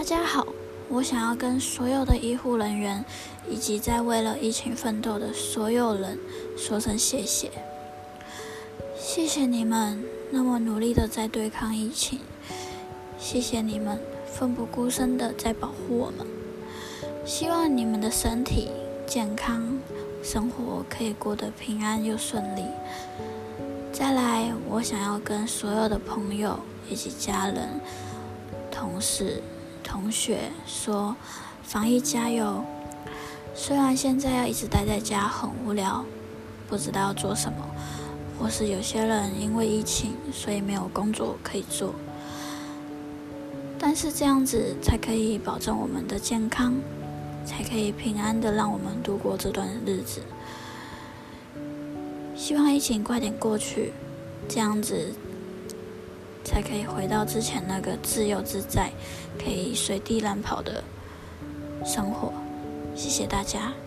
家好，我想要跟所有的医护人员以及在为了疫情奋斗的所有人说声谢谢。谢谢你们那么努力的在对抗疫情，谢谢你们奋不顾身的在保护我们。希望你们的身体健康，生活可以过得平安又顺利。再来，我想要跟所有的朋友以及家人、同事、同学说，防疫加油！虽然现在要一直待在家很无聊，不知道要做什么，或是有些人因为疫情所以没有工作可以做，但是这样子才可以保证我们的健康，才可以平安的让我们度过这段日子。希望疫情快点过去，这样子才可以回到之前那个自由自在，可以随地乱跑的生活。谢谢大家。